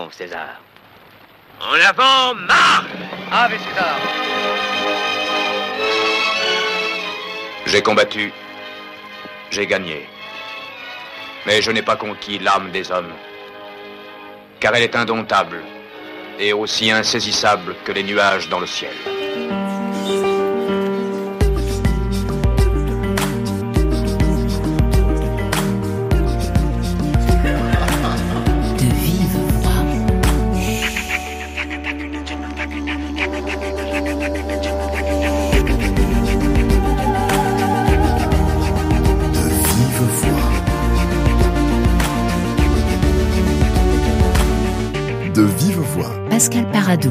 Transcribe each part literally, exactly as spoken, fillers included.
avant, César. En avant, marche! Ave César. J'ai combattu, j'ai gagné. Mais je n'ai pas conquis l'âme des hommes, car elle est indomptable et aussi insaisissable que les nuages dans le ciel. De vive voix. Pascal Paradou.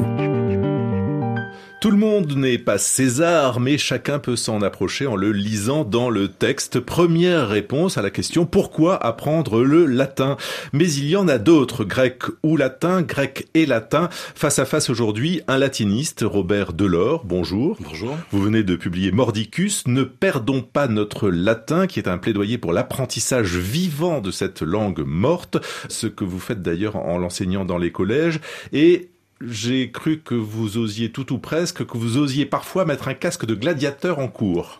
Tout le monde n'est pas César, mais chacun peut s'en approcher en le lisant dans le texte. Première réponse à la question « Pourquoi apprendre le latin ?» Mais il y en a d'autres, grec ou latin, grec et latin. Face à face aujourd'hui, un latiniste, Robert Delors. Bonjour. Bonjour. Vous venez de publier Mordicus. Ne perdons pas notre latin, qui est un plaidoyer pour l'apprentissage vivant de cette langue morte. Ce que vous faites d'ailleurs en l'enseignant dans les collèges. Et j'ai cru que vous osiez tout ou presque, que vous osiez parfois mettre un casque de gladiateur en cours.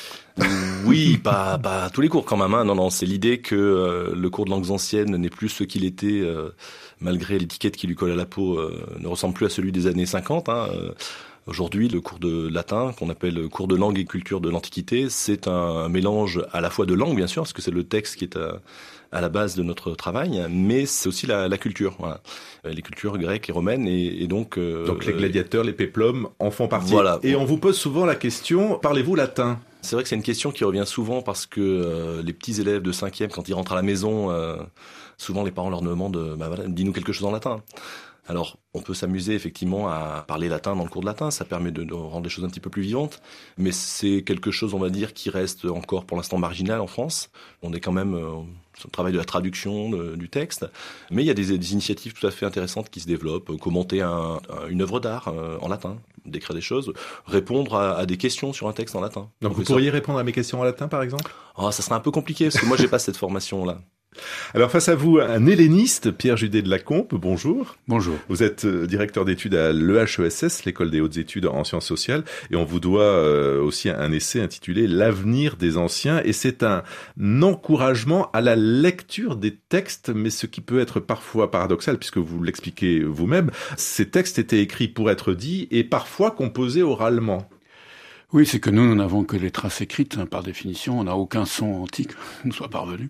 Oui, pas, pas tous les cours quand même. Hein. Non, non, c'est l'idée que euh, le cours de langues anciennes n'est plus ce qu'il était, euh, malgré l'étiquette qui lui colle à la peau, euh, ne ressemble plus à celui des années cinquante. Hein. Euh, Aujourd'hui, le cours de latin, qu'on appelle cours de langue et culture de l'Antiquité, c'est un mélange à la fois de langue, bien sûr, parce que c'est le texte qui est à, à la base de notre travail, mais c'est aussi la, la culture, voilà. Les cultures grecques et romaines, et, et donc... Euh, donc les gladiateurs, les péplums en font partie. Voilà. Et on vous pose souvent la question, parlez-vous latin ? C'est vrai que c'est une question qui revient souvent parce que euh, les petits élèves de cinquième, quand ils rentrent à la maison, euh, souvent les parents leur demandent, bah voilà, dis-nous quelque chose en latin. Alors, on peut s'amuser effectivement à parler latin dans le cours de latin, ça permet de, de rendre les choses un petit peu plus vivantes, mais c'est quelque chose, on va dire, qui reste encore pour l'instant marginal en France. On est quand même euh, sur le travail de la traduction de, du texte, mais il y a des, des initiatives tout à fait intéressantes qui se développent, euh, commenter un, un, une œuvre d'art euh, en latin, décrire des choses, répondre à, à des questions sur un texte en latin. Donc vous pourriez répondre à mes questions en latin, par exemple ? Oh, ça serait un peu compliqué, parce que moi j'ai pas cette formation-là. Alors face à vous, un helléniste, Pierre Judet de la Compe, bonjour. Bonjour. Vous êtes directeur d'études à l'E H E S S, l'École des hautes études en sciences sociales, et on vous doit euh, aussi un essai intitulé « L'avenir des anciens », et c'est un encouragement à la lecture des textes, mais ce qui peut être parfois paradoxal, puisque vous l'expliquez vous-même, ces textes étaient écrits pour être dits et parfois composés oralement. Oui, c'est que nous, nous n'avons que les traces écrites, hein, par définition, on n'a aucun son antique qui nous soit parvenu.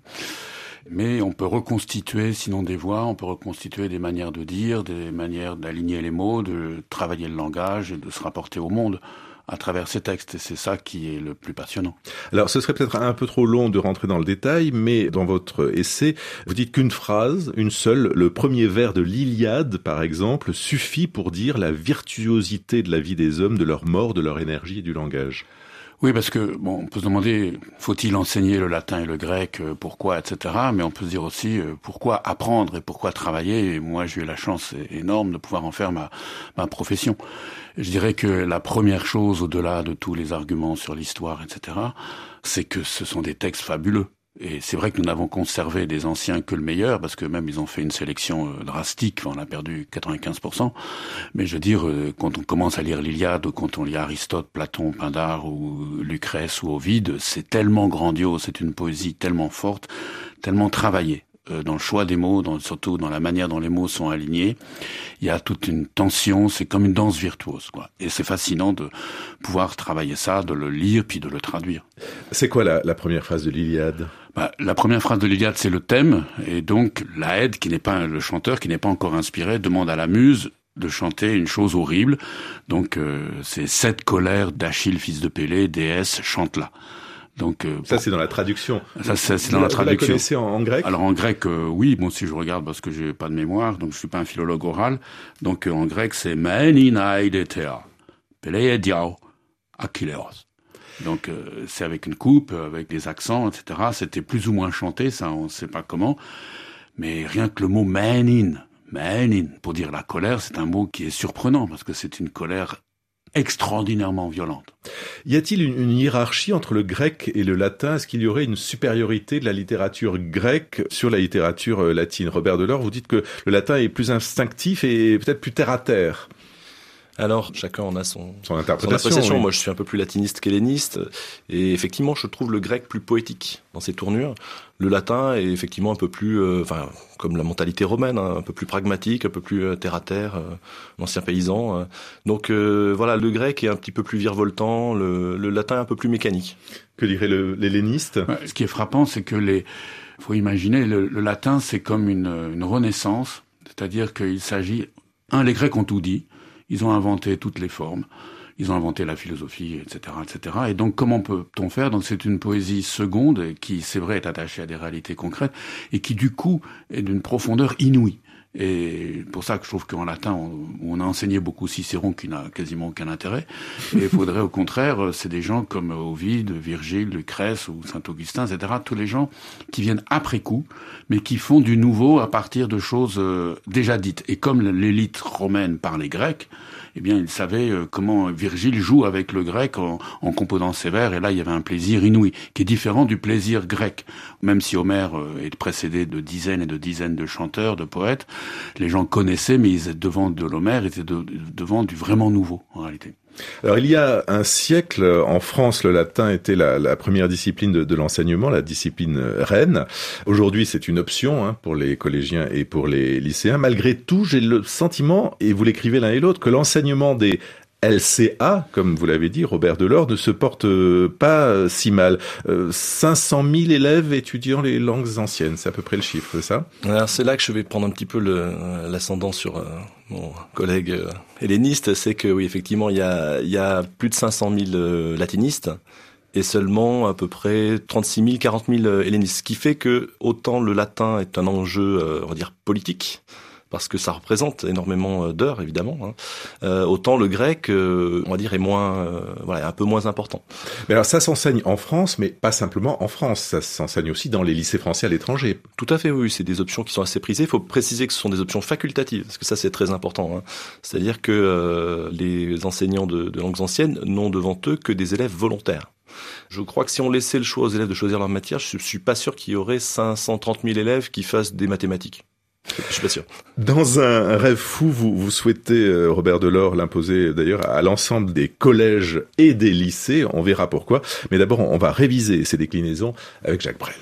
Mais on peut reconstituer, sinon des voix, on peut reconstituer des manières de dire, des manières d'aligner les mots, de travailler le langage et de se rapporter au monde à travers ces textes. Et c'est ça qui est le plus passionnant. Alors, ce serait peut-être un peu trop long de rentrer dans le détail, mais dans votre essai, vous dites qu'une phrase, une seule, le premier vers de l'Iliade, par exemple, suffit pour dire la virtuosité de la vie des hommes, de leur mort, de leur énergie et du langage. Oui, parce que, bon, on peut se demander, faut-il enseigner le latin et le grec, euh, pourquoi, et cetera. Mais on peut se dire aussi, euh, pourquoi apprendre et pourquoi travailler. Et moi, j'ai eu la chance énorme de pouvoir en faire ma, ma profession. Je dirais que la première chose, au-delà de tous les arguments sur l'histoire, et cetera, c'est que ce sont des textes fabuleux. Et c'est vrai que nous n'avons conservé des anciens que le meilleur, parce que même ils ont fait une sélection euh, drastique, enfin, on a perdu quatre-vingt-quinze pour cent. Mais je veux dire, euh, quand on commence à lire l'Iliade, ou quand on lit Aristote, Platon, Pindare, ou Lucrèce, ou Ovide, c'est tellement grandiose, c'est une poésie tellement forte, tellement travaillée. Euh, dans le choix des mots, dans, surtout dans la manière dont les mots sont alignés. Il y a toute une tension, c'est comme une danse virtuose, quoi. Et c'est fascinant de pouvoir travailler ça, de le lire, puis de le traduire. C'est quoi la, la première phrase de l'Iliade ? Bah, la première phrase de l'Iliade, c'est le thème, et donc l'Aède, qui n'est pas le chanteur, qui n'est pas encore inspiré, demande à la muse de chanter une chose horrible. Donc euh, c'est cette colère d'Achille, fils de Pélée, déesse, chante-la. Donc euh, ça bon, c'est dans la traduction. Ça c'est, c'est dans la traduction. Vous la connaissez en, en grec ? Alors en grec, euh, oui. Bon, si je regarde parce que j'ai pas de mémoire, donc je suis pas un philologue oral. Donc euh, en grec, c'est Meninae Thea, Peleidiao, Achilleos. Donc euh, c'est avec une coupe, avec des accents, et cetera. C'était plus ou moins chanté, ça on sait pas comment. Mais rien que le mot menin, menin, pour dire la colère, c'est un mot qui est surprenant parce que c'est une colère extraordinairement violente. Y a-t-il une, une hiérarchie entre le grec et le latin? Est-ce qu'il y aurait une supériorité de la littérature grecque sur la littérature latine? Robert Delors, vous dites que le latin est plus instinctif et peut-être plus terre à terre. Alors, chacun en a son, son interprétation. Son appréciation. Oui. Moi, je suis un peu plus latiniste qu'helléniste. Et effectivement, je trouve le grec plus poétique dans ses tournures. Le latin est effectivement un peu plus, euh, enfin, comme la mentalité romaine, hein, un peu plus pragmatique, un peu plus euh, terre à terre, euh, ancien paysan. Euh. Donc, euh, voilà, le grec est un petit peu plus virevoltant, le, le latin est un peu plus mécanique. Que dirait le, l'helléniste? Ouais, ce qui est frappant, c'est que les, faut imaginer, le, le latin, c'est comme une, une renaissance. C'est-à-dire qu'il s'agit, un, les Grecs ont tout dit. Ils ont inventé toutes les formes, ils ont inventé la philosophie, et cetera, et cetera. Et donc, comment peut-on faire? Donc, c'est une poésie seconde qui, c'est vrai, est attachée à des réalités concrètes et qui, du coup, est d'une profondeur inouïe. Et pour ça que je trouve qu'en latin, on, on a enseigné beaucoup Cicéron qui n'a quasiment aucun intérêt. Et il faudrait, au contraire, c'est des gens comme Ovide, Virgile, Lucrèce ou Saint-Augustin, et cetera. Tous les gens qui viennent après coup, mais qui font du nouveau à partir de choses euh, déjà dites. Et comme l'élite romaine parlait grec, eh bien, ils savaient euh, comment Virgile joue avec le grec en, en composant ses vers. Et là, il y avait un plaisir inouï, qui est différent du plaisir grec. Même si Homère euh, est précédé de dizaines et de dizaines de chanteurs, de poètes, les gens connaissaient, mais ils étaient devant de l'Homère, ils étaient de, de, devant du vraiment nouveau, en réalité. Alors, il y a un siècle, en France, le latin était la, la première discipline de, de l'enseignement, la discipline reine. Aujourd'hui, c'est une option hein, pour les collégiens et pour les lycéens. Malgré tout, j'ai le sentiment, et vous l'écrivez l'un et l'autre, que l'enseignement des L C A, comme vous l'avez dit, Robert Delors, ne se porte pas si mal. Euh, cinq cent mille élèves étudiant les langues anciennes, c'est à peu près le chiffre, c'est ça? Alors c'est là que je vais prendre un petit peu le, l'ascendant sur euh, mon collègue euh, helléniste, c'est que oui, effectivement, il y a, il y a plus de cinq cent mille euh, latinistes et seulement à peu près trente-six mille, quarante mille hellénistes, ce qui fait que autant le latin est un enjeu, euh, on va dire, politique, parce que ça représente énormément d'heures, évidemment. Hein. Euh, autant le grec, euh, on va dire, est moins, euh, voilà, un peu moins important. Mais alors ça s'enseigne en France, mais pas simplement en France. Ça s'enseigne aussi dans les lycées français à l'étranger. Tout à fait, oui. C'est des options qui sont assez prisées. Il faut préciser que ce sont des options facultatives, parce que ça, c'est très important. Hein. C'est-à-dire que euh, les enseignants de, de langues anciennes n'ont devant eux que des élèves volontaires. Je crois que si on laissait le choix aux élèves de choisir leur matière, je suis pas sûr qu'il y aurait cinq cent trente mille élèves qui fassent des mathématiques. Je suis pas sûr. Dans un rêve fou, vous, vous souhaitez, Robert Delors, l'imposer d'ailleurs à l'ensemble des collèges et des lycées. On verra pourquoi. Mais d'abord, on va réviser ces déclinaisons avec Jacques Brel.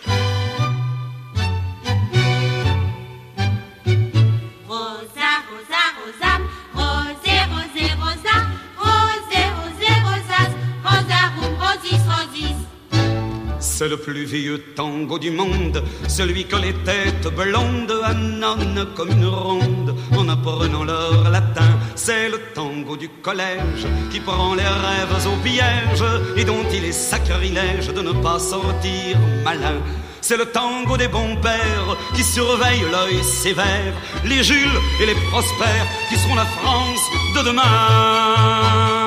C'est le plus vieux tango du monde, celui que les têtes blondes annonnent comme une ronde en apprenant leur latin. C'est le tango du collège qui prend les rêves au piège et dont il est sacrilège de ne pas sortir malin. C'est le tango des bons pères qui surveillent l'œil sévère, les Jules et les Prospères qui seront la France de demain.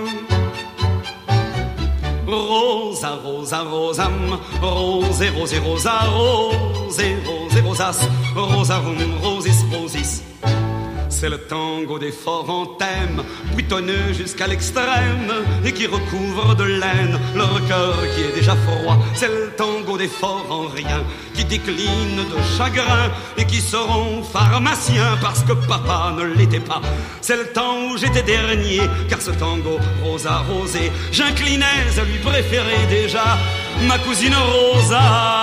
Rosa, rosa, rosam, rose, rose, rosa, rose, rose, rosas, rosarum, rosis, rosis. C'est le tango des forts en thème, buitonneux jusqu'à l'extrême, et qui recouvre de laine leur cœur qui est déjà froid. C'est le tango des forts en rien, qui décline de chagrin, et qui seront pharmaciens parce que papa ne l'était pas. C'est le temps où j'étais dernier, car ce tango rosa rosé, j'inclinais à lui préférer déjà ma cousine Rosa.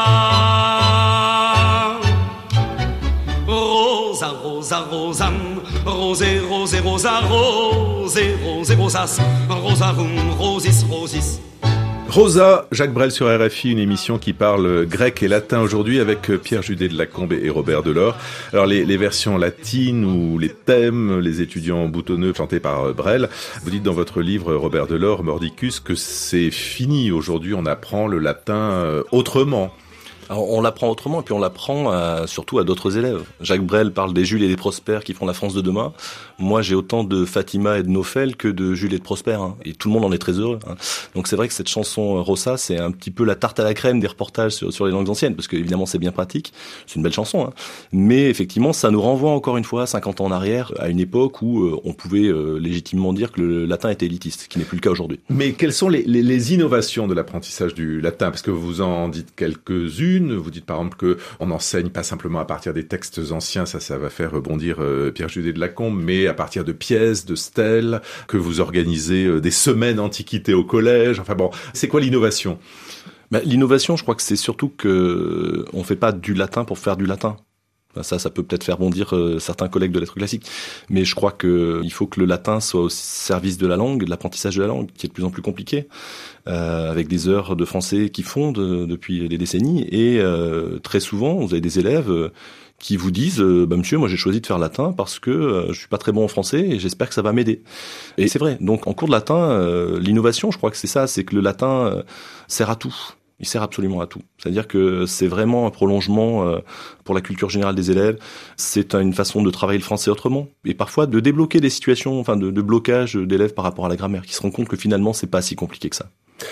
Rosa, rosa, rosam, rosé, rosé, rosa, rosé, rosé, rosas, rosarum, rosis, rosis. Rosa, Jacques Brel sur R F I, une émission qui parle grec et latin aujourd'hui avec Pierre Judet de Lacombe et Robert Delors. Alors les, les versions latines ou les thèmes, les étudiants boutonneux chantés par Brel. Vous dites dans votre livre, Robert Delors, Mordicus, que c'est fini aujourd'hui, on apprend le latin autrement. Alors, on l'apprend autrement, et puis on l'apprend à, surtout à d'autres élèves. Jacques Brel parle des Jules et des Prosper qui font la France de demain. Moi, j'ai autant de Fatima et de Nofel que de Jules et de Prosper, hein, et tout le monde en est très heureux. Hein. Donc c'est vrai que cette chanson Rossa, c'est un petit peu la tarte à la crème des reportages sur, sur les langues anciennes, parce que évidemment c'est bien pratique, c'est une belle chanson, hein. Mais effectivement, ça nous renvoie encore une fois cinquante ans en arrière, à une époque où euh, on pouvait euh, légitimement dire que le latin était élitiste, ce qui n'est plus le cas aujourd'hui. Mais quelles sont les, les, les innovations de l'apprentissage du latin? Parce que vous en dites quelques-unes. Vous dites par exemple que on n'enseigne pas simplement à partir des textes anciens, ça, ça va faire rebondir euh, Pierre-Judet de Lacombe, mais à partir de pièces, de stèles, que vous organisez euh, des semaines antiquité au collège. Enfin bon, c'est quoi l'innovation? Bah, l'innovation, je crois que c'est surtout que on fait pas du latin pour faire du latin. Ça, ça peut peut-être faire bondir euh, certains collègues de lettres classiques. Mais je crois que il faut que le latin soit au service de la langue, de l'apprentissage de la langue, qui est de plus en plus compliqué, euh, avec des heures de français qui fondent euh, depuis des décennies. Et euh, très souvent, vous avez des élèves euh, qui vous disent euh, bah, « Monsieur, moi j'ai choisi de faire latin parce que euh, je suis pas très bon en français et j'espère que ça va m'aider. » Et c'est vrai. Donc en cours de latin, euh, l'innovation, je crois que c'est ça, c'est que le latin euh, sert à tout. Il sert absolument à tout. C'est-à-dire que c'est vraiment un prolongement euh, pour la culture générale des élèves. C'est une façon de travailler le français autrement. Et parfois de débloquer des situations, enfin de, de blocage d'élèves par rapport à la grammaire, qui se rendent compte que finalement c'est pas si compliqué que ça.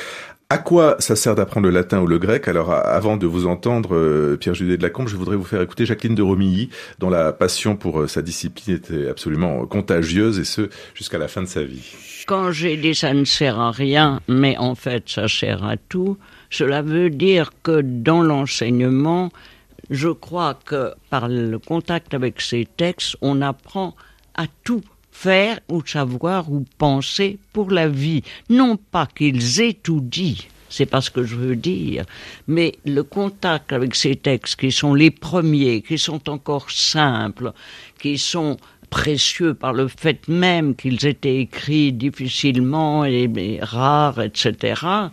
À quoi ça sert d'apprendre le latin ou le grec? Alors, avant de vous entendre, euh, Pierre-Judet de Lacombe, je voudrais vous faire écouter Jacqueline de Romilly, dont la passion pour euh, sa discipline était absolument contagieuse, et ce, jusqu'à la fin de sa vie. Quand j'ai dit ça ne sert à rien, mais en fait ça sert à tout, cela veut dire que dans l'enseignement, je crois que par le contact avec ces textes, on apprend à tout faire ou savoir ou penser pour la vie. Non pas qu'ils aient tout dit, c'est pas ce que je veux dire, mais le contact avec ces textes qui sont les premiers, qui sont encore simples, qui sont précieux par le fait même qu'ils étaient écrits difficilement et, et rares, et cetera,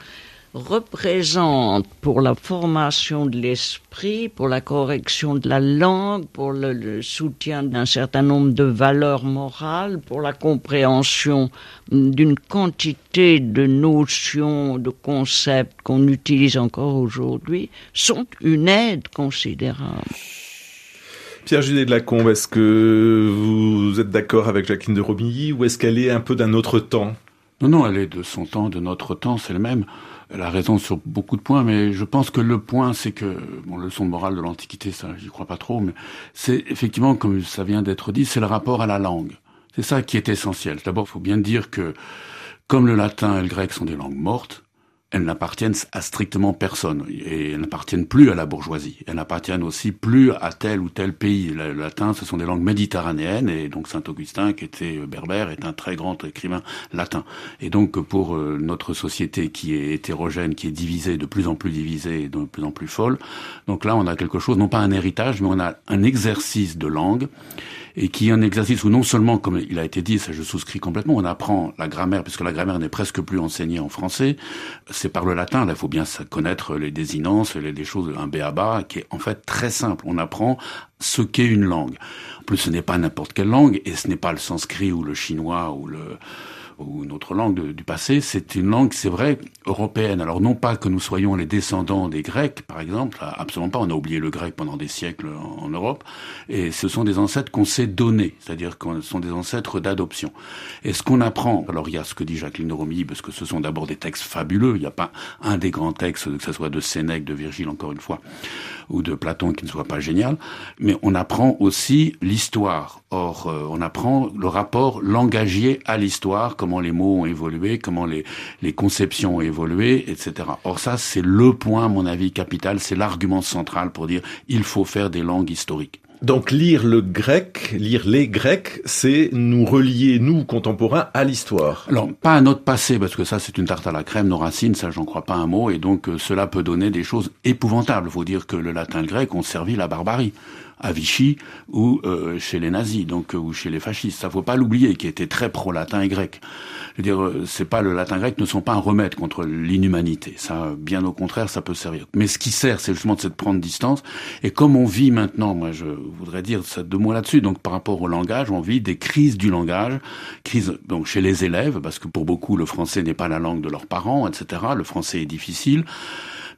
représente pour la formation de l'esprit, pour la correction de la langue, pour le, le soutien d'un certain nombre de valeurs morales, pour la compréhension d'une quantité de notions, de concepts qu'on utilise encore aujourd'hui, sont une aide considérable. Pierre-Judet de Lacombe, est-ce que vous êtes d'accord avec Jacqueline de Romilly ou est-ce qu'elle est un peu d'un autre temps? Non, non, elle est de son temps, de notre temps, c'est le même. Elle a raison sur beaucoup de points, mais je pense que le point, c'est que, bon, le leçon de morale de l'Antiquité, ça, j'y crois pas trop, mais c'est effectivement, comme ça vient d'être dit, c'est le rapport à la langue. C'est ça qui est essentiel. D'abord, il faut bien dire que, comme le latin et le grec sont des langues mortes, elles n'appartiennent à strictement personne et elles n'appartiennent plus à la bourgeoisie. Elles n'appartiennent aussi plus à tel ou tel pays. Le latin, ce sont des langues méditerranéennes et donc Saint-Augustin, qui était berbère, est un très grand écrivain latin. Et donc pour notre société qui est hétérogène, qui est divisée, de plus en plus divisée et de plus en plus folle, donc là on a quelque chose, non pas un héritage, mais on a un exercice de langue et qui est un exercice où non seulement, comme il a été dit, ça je souscris complètement, on apprend la grammaire, puisque la grammaire n'est presque plus enseignée en français, c'est par le latin, là il faut bien connaître les désinences, les, les choses, un b.a.-ba, qui est en fait très simple, on apprend ce qu'est une langue. En plus ce n'est pas n'importe quelle langue, et ce n'est pas le sanskrit ou le chinois ou le... ou une autre langue de, du passé, c'est une langue, c'est vrai, européenne. Alors non pas que nous soyons les descendants des Grecs, par exemple, absolument pas, on a oublié le grec pendant des siècles en, en Europe, et ce sont des ancêtres qu'on s'est donnés, c'est-à-dire qu'on sont des ancêtres d'adoption. Et ce qu'on apprend, alors il y a ce que dit Jacqueline de Romilly, parce que ce sont d'abord des textes fabuleux, il n'y a pas un des grands textes, que ce soit de Sénèque, de Virgile encore une fois, ou de Platon qui ne soit pas génial, mais on apprend aussi l'histoire. Or, euh, on apprend le rapport langagier à l'histoire, comment les mots ont évolué, comment les, les conceptions ont évolué, et cetera. Or ça, c'est le point, à mon avis, capital, c'est l'argument central pour dire il faut faire des langues historiques. Donc lire le grec, lire les Grecs, c'est nous relier, nous, contemporains, à l'histoire. Alors, pas à notre passé, parce que ça, c'est une tarte à la crème, nos racines, ça, j'en crois pas un mot, et donc euh, cela peut donner des choses épouvantables. Il faut dire que le latin et le grec ont servi la barbarie, à Vichy ou euh, chez les nazis, donc euh, ou chez les fascistes. Ça faut pas l'oublier, qui étaient très pro-latin et grec. Je veux dire, euh, c'est pas le latin et grec ne sont pas un remède contre l'inhumanité. Ça, bien au contraire, ça peut servir. Mais ce qui sert, c'est justement de prendre distance. Et comme on vit maintenant, moi, je voudrais dire ça, deux mots là-dessus. Donc, par rapport au langage, on vit des crises du langage, crises donc chez les élèves, parce que pour beaucoup, le français n'est pas la langue de leurs parents, et cetera. Le français est difficile.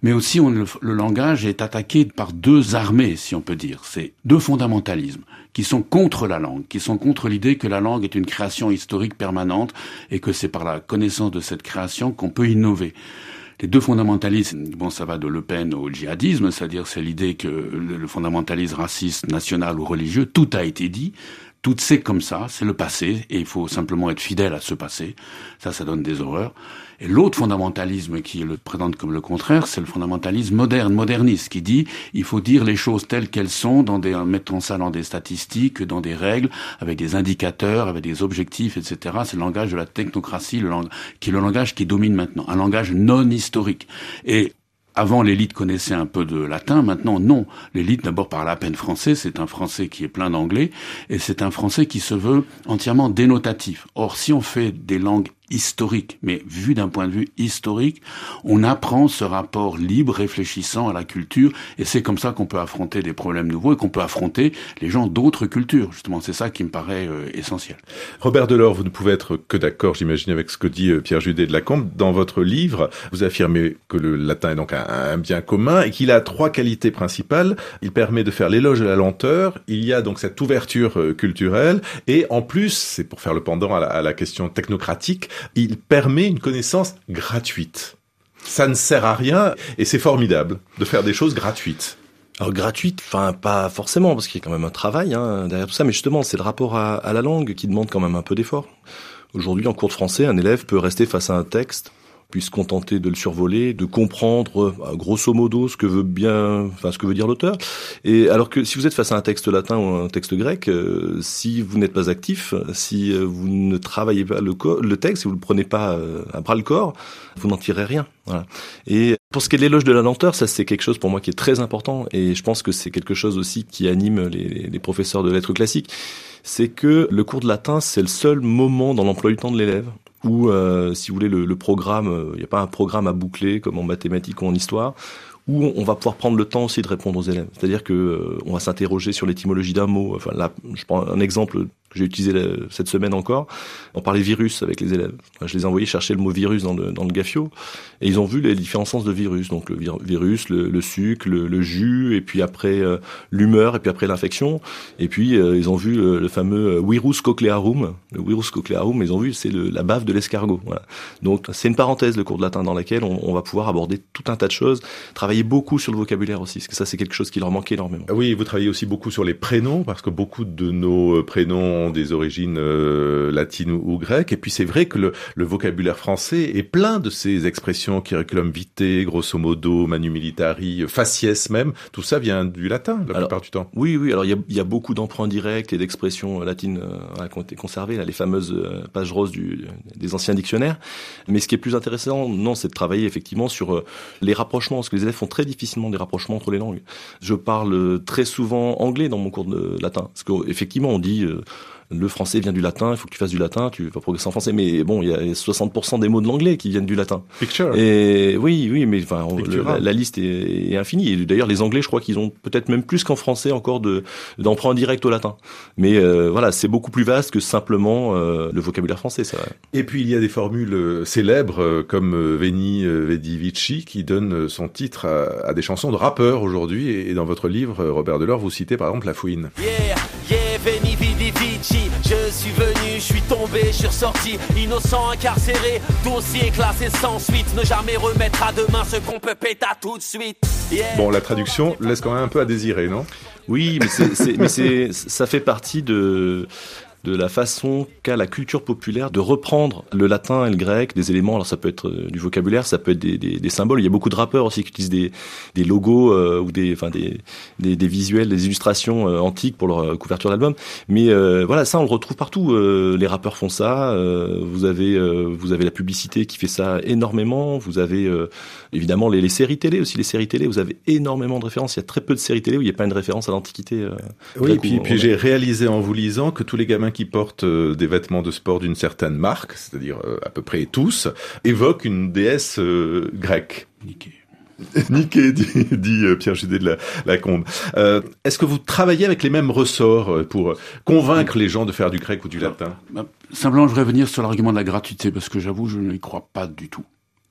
mais aussi on, le, le langage est attaqué par deux armées, si on peut dire. C'est deux fondamentalismes qui sont contre la langue, qui sont contre l'idée que la langue est une création historique permanente et que c'est par la connaissance de cette création qu'on peut innover. Les deux fondamentalismes, bon, ça va de Le Pen au djihadisme, c'est-à-dire c'est l'idée que le, le fondamentalisme raciste, national ou religieux, tout a été dit, tout c'est comme ça, c'est le passé, et il faut simplement être fidèle à ce passé. Ça, ça donne des horreurs. Et l'autre fondamentalisme qui le présente comme le contraire, c'est le fondamentalisme moderne, moderniste, qui dit il faut dire les choses telles qu'elles sont, dans des, en mettant ça dans des statistiques, dans des règles, avec des indicateurs, avec des objectifs, et cetera. C'est le langage de la technocratie, le lang- qui est le langage qui domine maintenant, un langage non historique. Et avant, l'élite connaissait un peu de latin. Maintenant, non. L'élite, d'abord, parle à peine français. C'est un français qui est plein d'anglais. Et c'est un français qui se veut entièrement dénotatif. Or, si on fait des langues historiques, mais vu d'un point de vue historique, on apprend ce rapport libre, réfléchissant à la culture. Et c'est comme ça qu'on peut affronter des problèmes nouveaux et qu'on peut affronter les gens d'autres cultures. Justement, c'est ça qui me paraît euh, essentiel. Robert Delors, vous ne pouvez être que d'accord, j'imagine, avec ce que dit Pierre Judet de Lacombe. Dans votre livre, vous affirmez que le latin est donc un, un bien commun et qu'il a trois qualités principales. Il permet de faire l'éloge de la lenteur, il y a donc cette ouverture culturelle et en plus, c'est pour faire le pendant à la, à la question technocratique, il permet une connaissance gratuite. Ça ne sert à rien et c'est formidable de faire des choses gratuites. Alors gratuite, enfin pas forcément, parce qu'il y a quand même un travail hein, derrière tout ça, mais justement c'est le rapport à, à la langue qui demande quand même un peu d'effort. Aujourd'hui en cours de français, un élève peut rester face à un texte, puis se contenter de le survoler, de comprendre grosso modo ce que veut bien, enfin ce que veut dire l'auteur. Et alors que si vous êtes face à un texte latin ou un texte grec, euh, si vous n'êtes pas actif, si euh, vous ne travaillez pas le, co- le texte, si vous le prenez pas euh, à bras le corps, vous n'en tirez rien. Voilà. Et pour ce qui est de l'éloge de la lenteur, ça c'est quelque chose pour moi qui est très important, et je pense que c'est quelque chose aussi qui anime les, les professeurs de lettres classiques. C'est que le cours de latin, c'est le seul moment dans l'emploi du temps de l'élève où, euh, si vous voulez, le, le programme, il euh, n'y a pas un programme à boucler comme en mathématiques ou en histoire, où on va pouvoir prendre le temps aussi de répondre aux élèves. C'est-à-dire que euh, on va s'interroger sur l'étymologie d'un mot. Enfin là, je prends un exemple que j'ai utilisé la, cette semaine encore. On parlait virus avec les élèves. Enfin, je les ai envoyés chercher le mot virus dans le, dans le GAFIO, et ils ont vu les différents sens de virus. Donc le vir- virus, le, le sucre, le, le jus, et puis après euh, l'humeur, et puis après l'infection. Et puis euh, ils ont vu le, le fameux virus cochlearum. Le virus cochlearum, ils ont vu, c'est le, la bave de l'escargot. Voilà. Donc c'est une parenthèse, le cours de latin, dans laquelle on, on va pouvoir aborder tout un tas de choses, travailler beaucoup sur le vocabulaire aussi, parce que ça c'est quelque chose qui leur manquait énormément. Oui, vous travaillez aussi beaucoup sur les prénoms, parce que beaucoup de nos prénoms ont des origines euh, latines ou, ou grecques, et puis c'est vrai que le, le vocabulaire français est plein de ces expressions, curriculum vitae, grosso modo, manu militari, faciès même, tout ça vient du latin la alors, plupart du temps. Oui, oui, alors il y a, y a beaucoup d'emprunts directs et d'expressions latines euh, qui ont été conservées, là, les fameuses euh, pages roses du, des anciens dictionnaires, mais ce qui est plus intéressant, non, c'est de travailler effectivement sur euh, les rapprochements, parce que les élèves font très difficilement des rapprochements entre les langues. Je parle très souvent anglais dans mon cours de latin, parce qu'effectivement on dit euh, le français vient du latin, il faut que tu fasses du latin, tu vas progresser en français, mais bon, il y a soixante pour cent des mots de l'anglais qui viennent du latin. Picture. Et oui, oui, mais enfin, on, le, la, la liste est, est infinie. Et d'ailleurs, les Anglais, je crois qu'ils ont peut-être même plus qu'en français encore de d'emprunt direct au latin. Mais euh, voilà, c'est beaucoup plus vaste que simplement euh, le vocabulaire français, c'est vrai. Et puis il y a des formules célèbres comme Veni Vidi Vici qui donne son titre à, à des chansons de rappeurs aujourd'hui. Et dans votre livre, Robert Delors, vous citez par exemple La Fouine. Yeah, yeah, Veni Vidi Vici. Je suis venu, je suis tombé, je suis ressorti, innocent, incarcéré, dossier classé sans suite. Ne jamais remettre à demain ce qu'on peut péter tout de suite. Yeah. Bon, la traduction laisse quand même un peu à désirer, non ? Oui, mais c'est, c'est, mais c'est, ça fait partie de de la façon qu'a la culture populaire de reprendre le latin et le grec, des éléments, alors ça peut être du vocabulaire, ça peut être des, des, des symboles, il y a beaucoup de rappeurs aussi qui utilisent des, des logos euh, ou des, enfin des, des, des visuels, des illustrations euh, antiques pour leur euh, couverture d'album, mais euh, voilà, ça on le retrouve partout, euh, les rappeurs font ça, euh, vous avez euh, vous avez la publicité qui fait ça énormément, vous avez euh, évidemment les, les séries télé aussi, les séries télé, vous avez énormément de références, il y a très peu de séries télé où il n'y a pas une référence à l'Antiquité. Euh, oui, puis, puis j'ai réalisé en vous lisant que tous les gamins qui portent euh, des vêtements de sport d'une certaine marque, c'est-à-dire euh, à peu près tous, évoquent une déesse euh, grecque. Niqué. Niqué, dit, dit euh, Pierre Judet de la, la Combe. Euh, est-ce que vous travaillez avec les mêmes ressorts pour convaincre les gens de faire du grec ou du latin ? Simplement, je voudrais revenir sur l'argument de la gratuité, parce que j'avoue, je n'y crois pas du tout.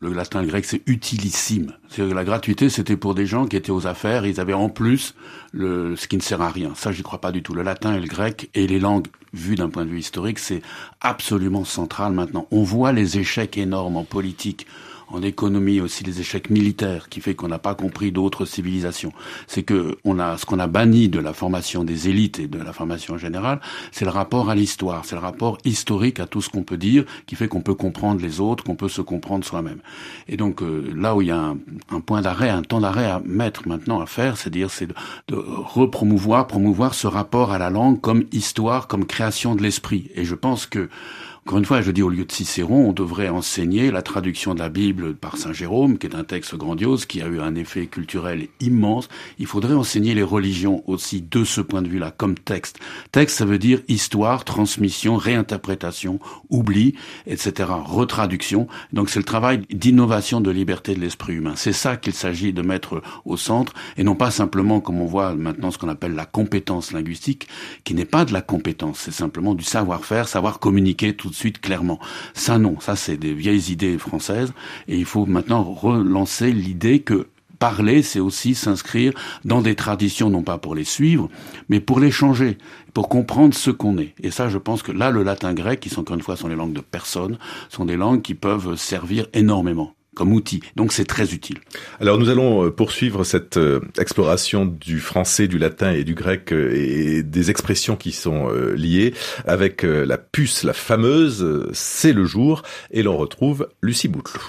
Le latin et le grec, c'est utilissime. C'est-à-dire que la gratuité, c'était pour des gens qui étaient aux affaires, ils avaient en plus le, ce qui ne sert à rien. Ça, j'y crois pas du tout. Le latin et le grec et les langues, vues d'un point de vue historique, c'est absolument central maintenant. On voit les échecs énormes en politique, en économie aussi, les échecs militaires, qui fait qu'on n'a pas compris d'autres civilisations. C'est que on a ce qu'on a banni de la formation des élites et de la formation générale, c'est le rapport à l'histoire, c'est le rapport historique à tout ce qu'on peut dire, qui fait qu'on peut comprendre les autres, qu'on peut se comprendre soi-même. Et donc euh, là où il y a un, un point d'arrêt, un temps d'arrêt à mettre maintenant à faire, c'est-à-dire c'est de, de repromouvoir, promouvoir ce rapport à la langue comme histoire, comme création de l'esprit. Et je pense que encore une fois, je dis au lieu de Cicéron, on devrait enseigner la traduction de la Bible par Saint Jérôme, qui est un texte grandiose, qui a eu un effet culturel immense. Il faudrait enseigner les religions aussi de ce point de vue-là, comme texte. Texte, ça veut dire histoire, transmission, réinterprétation, oubli, et cetera, retraduction. Donc c'est le travail d'innovation de liberté de l'esprit humain. C'est ça qu'il s'agit de mettre au centre, et non pas simplement, comme on voit maintenant, ce qu'on appelle la compétence linguistique, qui n'est pas de la compétence, c'est simplement du savoir-faire, savoir communiquer tout de suite clairement. Ça non, ça c'est des vieilles idées françaises et il faut maintenant relancer l'idée que parler, c'est aussi s'inscrire dans des traditions, non pas pour les suivre, mais pour les changer, pour comprendre ce qu'on est. Et ça, je pense que là, le latin grec, qui sont encore une fois sont les langues de personne, sont des langues qui peuvent servir énormément comme outil. Donc c'est très utile. Alors nous allons poursuivre cette euh, exploration du français, du latin et du grec euh, et des expressions qui sont euh, liées avec euh, la puce, la fameuse euh, C'est le jour, et l'on retrouve Lucie Bouteloup.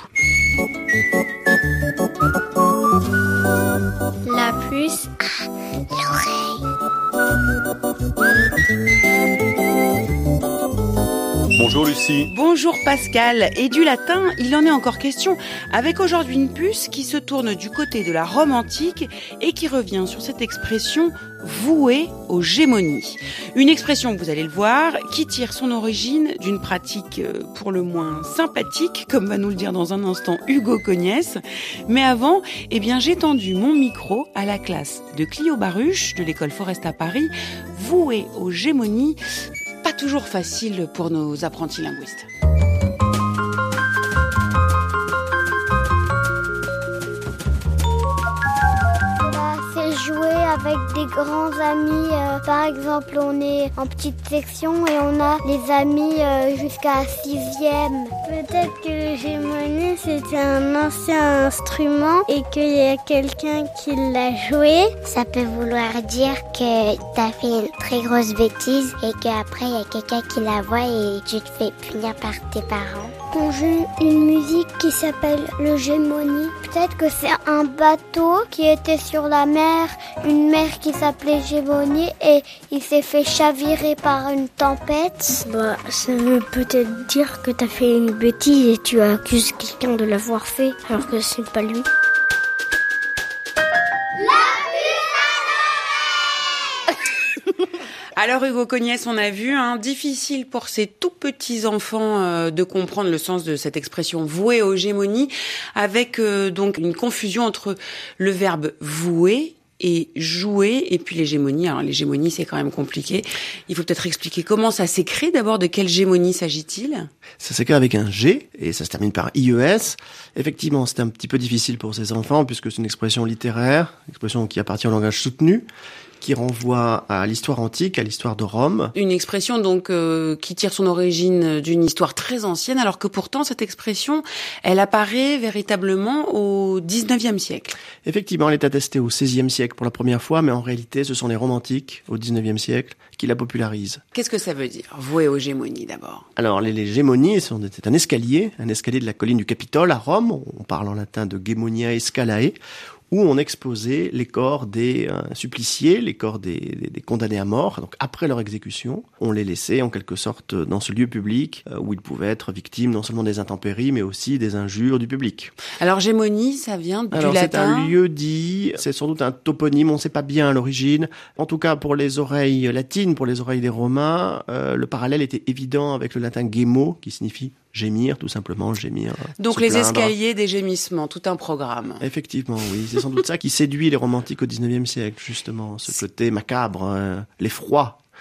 La puce à l'oreille. Bonjour Lucie. Bonjour Pascal. Et du latin, il en est encore question, avec aujourd'hui une puce qui se tourne du côté de la Rome antique et qui revient sur cette expression vouée aux gémonies. Une expression, vous allez le voir, qui tire son origine d'une pratique pour le moins sympathique, comme va nous le dire dans un instant Hugo Cognès. Mais avant, eh bien, j'ai tendu mon micro à la classe de Clio Baruch de l'école Forest à Paris, vouée aux gémonies. Pas toujours facile pour nos apprentis linguistes. Jouer avec des grands amis, euh, par exemple on est en petite section et on a les amis euh, jusqu'à sixième. Peut-être que le gémonie c'était un ancien instrument et qu'il y a quelqu'un qui l'a joué. Ça peut vouloir dire que t'as fait une très grosse bêtise et qu'après il y a quelqu'un qui la voit et tu te fais punir par tes parents. On joue une musique qui s'appelle le gémonie. Peut-être que c'est un bateau qui était sur la mer, une mer qui s'appelait Gémonie et il s'est fait chavirer par une tempête. Bah, ça veut peut-être dire que t'as fait une bêtise et tu accuses quelqu'un de l'avoir fait alors que c'est pas lui. Alors Hugo Cognès, on a vu, hein, difficile pour ces tout petits enfants euh, de comprendre le sens de cette expression vouée aux gémonies, avec euh, donc une confusion entre le verbe vouer et jouer, et puis l'hégémonie. Alors l'hégémonie, c'est quand même compliqué. Il faut peut-être expliquer comment ça s'écrit. D'abord, de quelle gémonie s'agit-il ? Ça s'écrit avec un G, et ça se termine par I E S. Effectivement, c'est un petit peu difficile pour ces enfants, puisque c'est une expression littéraire, une expression qui appartient au langage soutenu, qui renvoie à l'histoire antique, à l'histoire de Rome. Une expression donc euh, qui tire son origine d'une histoire très ancienne, alors que pourtant cette expression, elle apparaît véritablement au dix-neuvième siècle. Effectivement, elle est attestée au seizième siècle pour la première fois, mais en réalité, ce sont les romantiques au dix-neuvième siècle qui la popularisent. Qu'est-ce que ça veut dire, vouer aux gémonies d'abord ? Alors, les, les gémonies, c'est un escalier, un escalier de la colline du Capitole à Rome. On parle en latin de Gemoniae Scalae, où on exposait les corps des euh, suppliciés, les corps des, des, des condamnés à mort. Donc après leur exécution, on les laissait en quelque sorte dans ce lieu public euh, où ils pouvaient être victimes non seulement des intempéries, mais aussi des injures du public. Alors gémonie, ça vient du Alors, latin. C'est un lieu dit, c'est sans doute un toponyme, on ne sait pas bien à l'origine. En tout cas, pour les oreilles latines, pour les oreilles des Romains, euh, le parallèle était évident avec le latin gemo, qui signifie gémir, tout simplement, gémir. Donc les escaliers des gémissements, tout un programme. Effectivement, oui. C'est sans doute ça qui séduit les romantiques au dix-neuvième siècle, justement. Ce côté macabre, euh, l'effroi.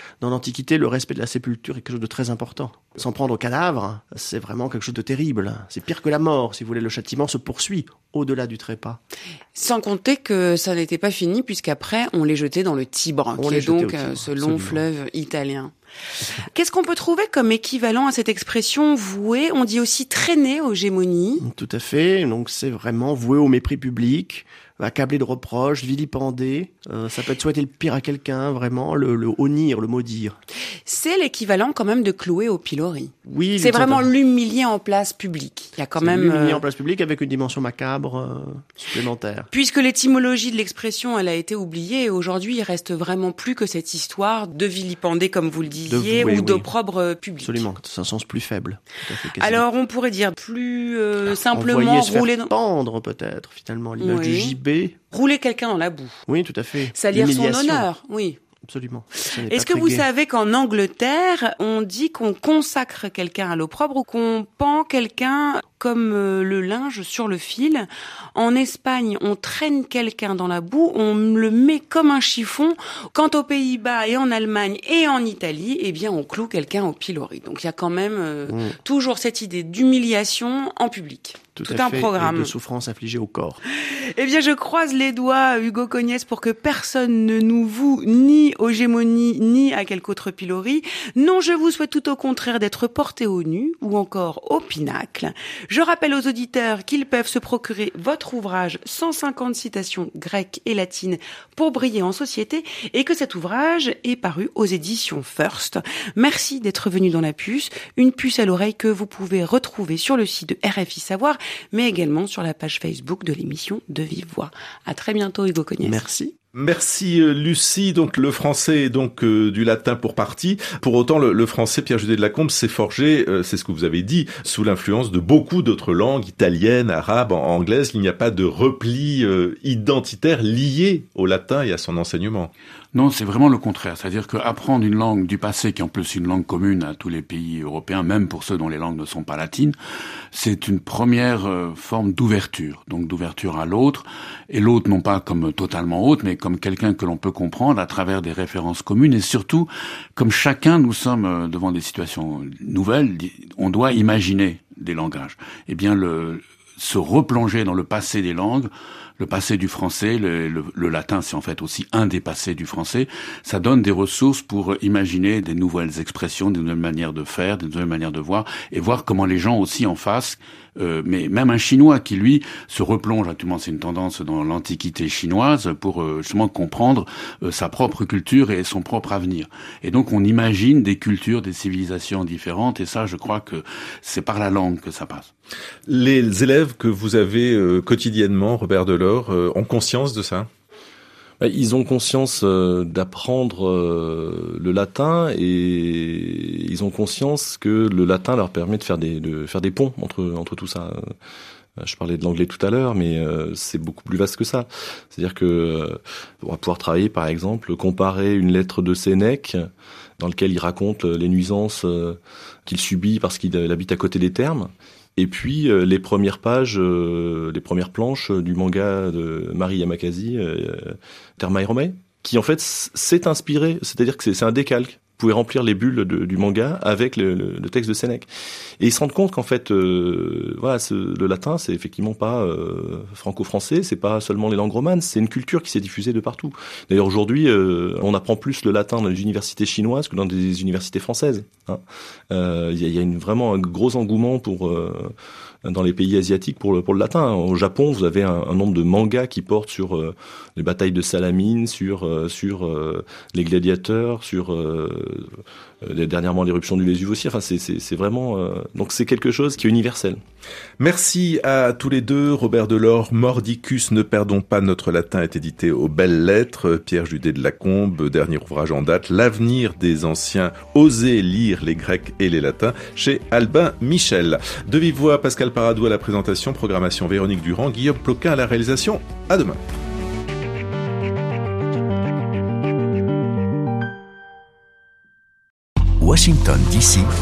Dans l'Antiquité, le respect de la sépulture est quelque chose de très important. S'en prendre au cadavre, c'est vraiment quelque chose de terrible. C'est pire que la mort, si vous voulez. Le châtiment se poursuit au-delà du trépas. Sans compter que ça n'était pas fini, puisqu'après, on les jetait dans le Tibre, on qui est donc Tibre, ce long absolument. fleuve italien. Qu'est-ce qu'on peut trouver comme équivalent à cette expression vouée? On dit aussi traîner aux gémonies. Tout à fait. Donc c'est vraiment voué au mépris public, accablé de reproches, vilipendé. Euh, ça peut être souhaiter le pire à quelqu'un, vraiment, le, le honnir, le maudire. C'est l'équivalent quand même de clouer au pilori. Oui. C'est vraiment certaine... l'humilier en place publique. Il y a quand c'est même l'humilier euh... en place publique avec une dimension macabre euh, supplémentaire. Puisque l'étymologie de l'expression, elle a été oubliée, et aujourd'hui, il reste vraiment plus que cette histoire de vilipender, comme vous le disiez, de, oui, ou oui. d'opprobre public. Absolument. C'est un sens plus faible. Tout à fait, Alors, on pourrait dire plus euh, simplement se rouler faire dans... pendre, peut-être, finalement, l'image oui. du gibet. Rouler quelqu'un dans la boue. Oui, tout à fait. Salir son honneur, oui. Absolument. Est-ce que vous gai. savez qu'en Angleterre, on dit qu'on consacre quelqu'un à l'opprobre ou qu'on pend quelqu'un comme euh, le linge sur le fil? En Espagne, on traîne quelqu'un dans la boue, on le met comme un chiffon. Quant aux Pays-Bas et en Allemagne et en Italie, eh bien, on cloue quelqu'un au pilori. Donc, il y a quand même euh, mmh. toujours cette idée d'humiliation en public. Tout, Tout à un fait, programme. Et de souffrance infligée au corps. Eh bien, je croise les doigts, Hugo Cognès, pour que personne ne nous voue ni aux gémonies, ni à quelque autre pilori. Non, je vous souhaite tout au contraire d'être porté au nu, ou encore au pinacle. Je rappelle aux auditeurs qu'ils peuvent se procurer votre ouvrage cent cinquante citations grecques et latines pour briller en société, et que cet ouvrage est paru aux éditions First. Merci d'être venu dans la puce, une puce à l'oreille que vous pouvez retrouver sur le site de R F I Savoir, mais également sur la page Facebook de l'émission De Vive Voix. À très bientôt, Hugo Cognès. Merci. Merci Lucie. Donc le français est donc euh, du latin pour partie. Pour autant, le, le français, Pierre Judet de Lacombe, s'est forgé, euh, c'est ce que vous avez dit, sous l'influence de beaucoup d'autres langues, italiennes, arabes, anglaises. Il n'y a pas de repli euh, identitaire lié au latin et à son enseignement. Non, c'est vraiment le contraire. C'est-à-dire qu'apprendre une langue du passé, qui est en plus une langue commune à tous les pays européens, même pour ceux dont les langues ne sont pas latines, c'est une première euh, forme d'ouverture. Donc d'ouverture à l'autre, et l'autre non pas comme totalement autre, mais comme quelqu'un que l'on peut comprendre à travers des références communes, et surtout, comme chacun nous sommes devant des situations nouvelles, on doit imaginer des langages. Eh bien, le, se replonger dans le passé des langues, le passé du français, le, le, le latin, c'est en fait aussi un des passés du français. Ça donne des ressources pour imaginer des nouvelles expressions, des nouvelles manières de faire, des nouvelles manières de voir, et voir comment les gens aussi en face, euh, mais même un Chinois qui, lui, se replonge, actuellement c'est une tendance dans l'Antiquité chinoise, pour euh, justement comprendre euh, sa propre culture et son propre avenir. Et donc on imagine des cultures, des civilisations différentes, et ça, je crois que c'est par la langue que ça passe. Les élèves que vous avez euh, quotidiennement, Robert Delors, euh, ont conscience de ça ? Ils ont conscience euh, d'apprendre euh, le latin, et ils ont conscience que le latin leur permet de faire des, de faire des ponts entre, entre tout ça. Je parlais de l'anglais tout à l'heure, mais euh, c'est beaucoup plus vaste que ça. C'est-à-dire que euh, on va pouvoir travailler, par exemple, comparer une lettre de Sénèque dans laquelle il raconte les nuisances euh, qu'il subit parce qu'il habite à côté des thermes, et puis euh, les premières pages, euh, les premières planches du manga de Mari Yamakasi, euh, Thermae Romae, qui en fait s'est inspiré, c'est-à-dire que c'est, c'est un décalque. Vous pouvez remplir les bulles de, du manga avec le, le, le texte de Sénèque. Et ils se rendent compte qu'en fait, euh, voilà, ce, le latin, c'est effectivement pas euh, franco-français, c'est pas seulement les langues romanes, c'est une culture qui s'est diffusée de partout. D'ailleurs, aujourd'hui, euh, on apprend plus le latin dans les universités chinoises que dans des universités françaises. Hein. Euh, y a, y a une, vraiment un gros engouement pour euh, dans les pays asiatiques pour le, pour le latin. Au Japon, vous avez un, un nombre de mangas qui portent sur euh, les batailles de Salamine, sur euh, sur euh, les gladiateurs, sur euh, euh, dernièrement l'éruption du Vésuve aussi. Enfin, c'est c'est, c'est vraiment euh, donc c'est quelque chose qui est universel. Merci à tous les deux. Robert Delors, Mordicus, ne perdons pas notre latin, est édité aux Belles Lettres. Pierre Judet de Lacombe, dernier ouvrage en date, L'avenir des anciens, oser lire les Grecs et les Latins, chez Albin Michel. De vive voix, Pascal Paradou à la présentation, programmation Véronique Durand, Guillaume Ploquin à la réalisation. À demain. Washington, D C